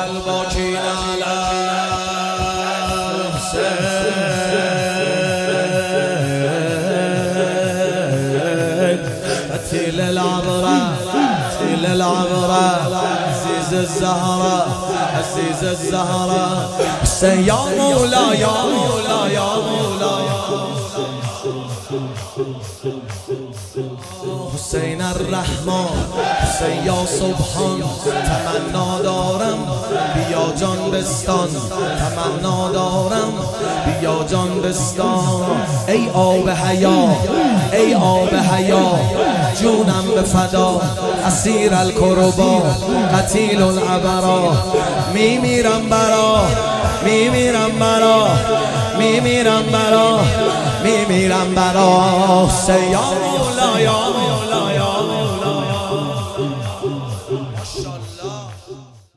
الباكين على قتيل العبرة قتيل العبرة عزيز الزهرة عزيز الزهرة حسين يا مولا يا مولا يا مولا حسین الرحمن حسین یا سبحان تمنا دارم بیا جان بستان تمنا دارم بیا جان بستان ای آب حیا ای آب حیا جونم به فدا اسیر الکربا قتیل العبرا میمیرم برا میمیرم برا میمیرم برا میمیرم برا حسین یا مولا یا مولا یا مولا ماشاءالله